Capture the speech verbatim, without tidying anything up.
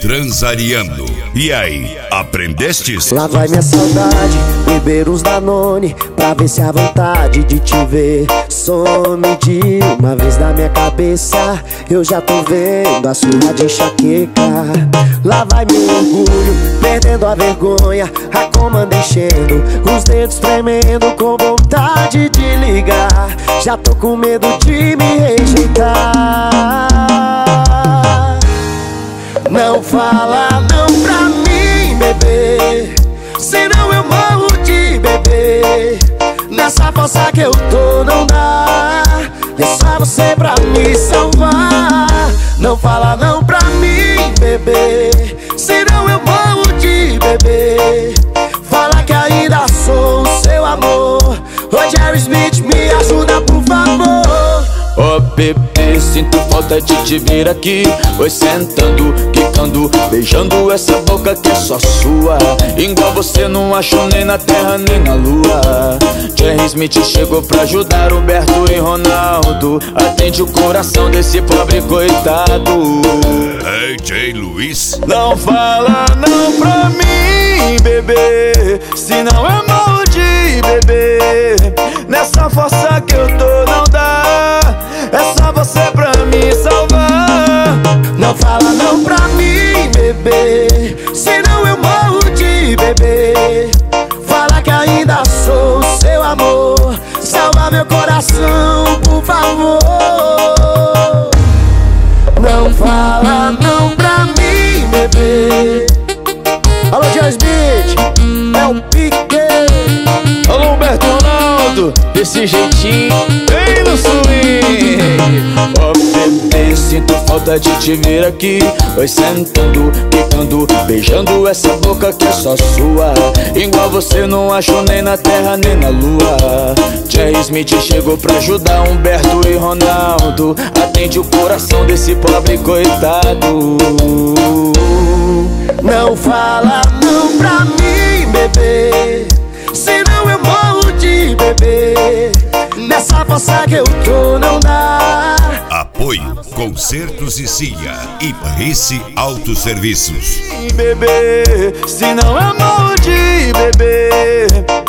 Transariano. E aí, aprendestes? Lá vai minha saudade, beber uns Danone, pra ver se a vontade de te ver some de uma vez na minha cabeça. Eu já tô vendo a sua de enxaqueca. Lá vai meu orgulho, perdendo a vergonha, a comanda enchendo, os dedos tremendo com vontade de ligar. Já tô com medo de me rejeitar. Não fala não pra mim, bebê, senão eu morro de bebê. Nessa força que eu tô não dá, é só você pra me salvar. Não fala não pra mim, bebê, senão eu morro de bebê. Fala que ainda sou o seu amor. Ô Jerry Smith, me ajuda por favor. Ô oh, bebê, sinto falta de te ver aqui. Oi, sentando, quicando, beijando essa boca que é só sua. Igual você não achou nem na terra nem na lua. Jerry Smith chegou pra ajudar Roberto e Ronaldo. Atende o coração desse pobre coitado. A J Luiz. Não fala não pra mim, bebê, senão eu morro de bebê. Nessa força que eu tô não dá, é só você pra me salvar. Não fala não pra mim, bebê, senão eu morro de bebê. Fala que ainda sou o seu amor. Salva meu coração, por favor. Não fala não pra mim, bebê. Alô, Jerry Smith, é o Pique. Alô, Humberto Ronaldo, desse jeitinho, bem no swing. Ó oh, bebê, sinto falta de te ver aqui. Oi, sentando, picando, beijando essa boca que é só sua. Igual você não achou nem na terra nem na lua. Jerry Smith chegou pra ajudar Humberto e Ronaldo. Atende o coração desse pobre coitado. Não fala não pra mim, bebê, senão eu morro de bebê. Nessa força que eu tô não dá. Apoio Concertos e Cia e Rice Autosserviços. Bebê, senão eu morro de bebê.